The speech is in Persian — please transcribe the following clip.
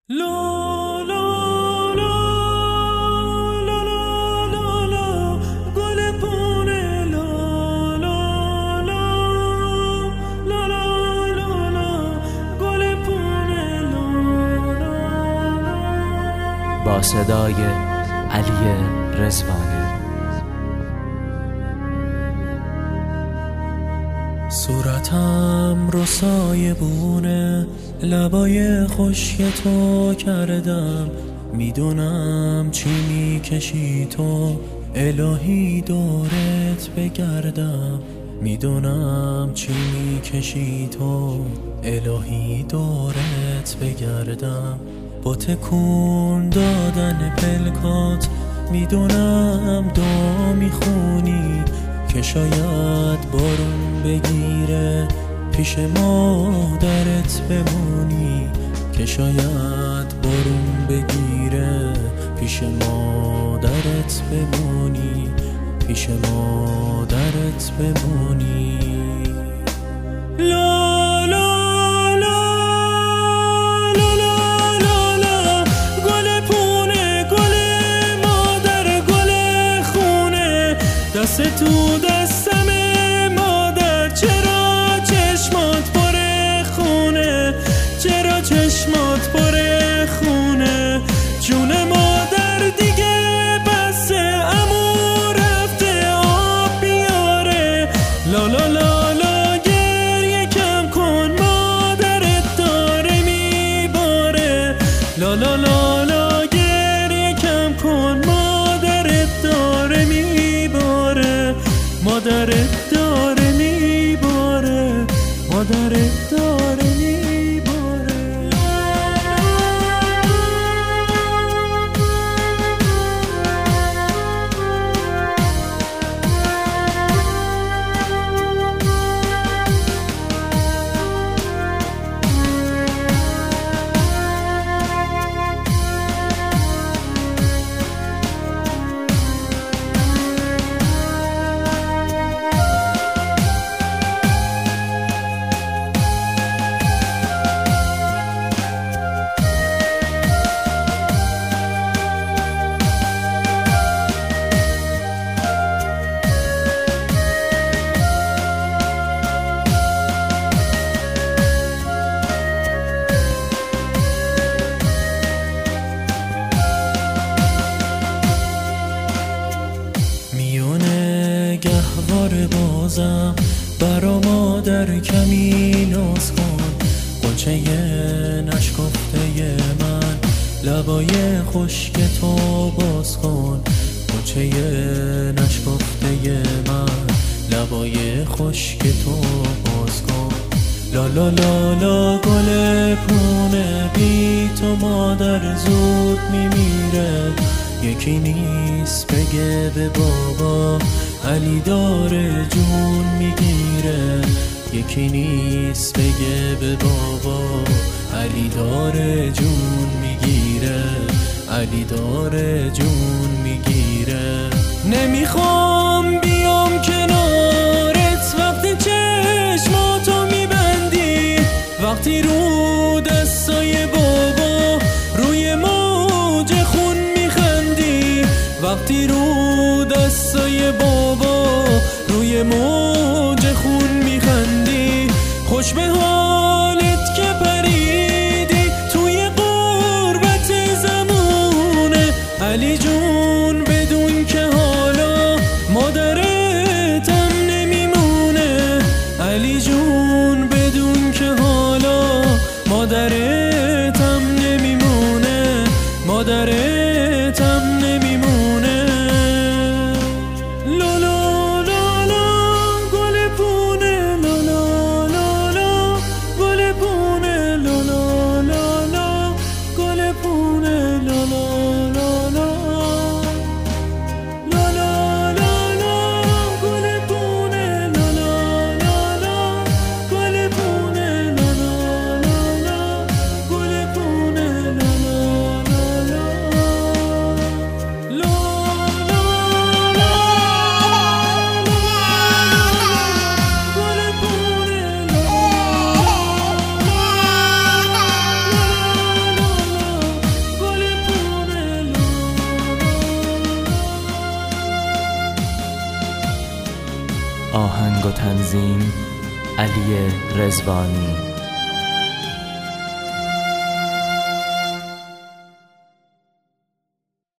لا لا لا لا لا لا لا گل پونه لا لا لا لا لا لا لا گل پونه لا لا. با صدای علی رضوانی. صورتم رو سایه بونه لبای خشک تو کردم، میدونم چی میکشی تو الهی دورت بگردم، میدونم چی میکشی تو الهی دورت بگردم. با تکون دادن پلکات میدونم دعا میخونی که شاید بارون بگیره پیش مادرت بمونی، که شاید بارون بگیره پیش مادرت بمونی، پیش مادرت بمونی. لا لا لا لا لا لا لا گل پونه گل مادر گل خونه دست تو دستمه مادر، چرا چشمات پره خونه، چرا چشمات پره خونه. جون مادر دیگه بسه عمو رفته آب بیاره، لا لا لا لا گریه کم کن مادرت داره میباره، لا لا لا لا گریه کم کن مادرت داره میباره، مادرت داره میباره، مادرت داره میباره. گهوار بازم برا مادر کمی ناز کن، قنچه نشکفته من لبای خشک تو باز کن، قنچه نشکفته من لبای خشک تو باز کن. لا لا لا لا گل پونه بی تو مادر زود میمیره، یکی نیست بگه به بابا علی داره جون میگیره، یکی نیست بگه به بابا علی داره جون میگیره، علی داره جون میگیره. نمیخوام بیام کنارت وقتی چشماتو میبندی، وقتی رو دستای بابا روی موج خون میخندی، وقتی رو دستای بابا روی موج خون میخندی. خوش به حالت که پریدی توی غربت زمونه، علی جون بدون که حالا مادرتم نمیمونه، علی جون بدون که حالا مادرتم نمیمونه، مادرتم نمیمونه. لا لا لا لا گل پونه لا لا لا لا آهنگ و تنظیم علی رضوانی.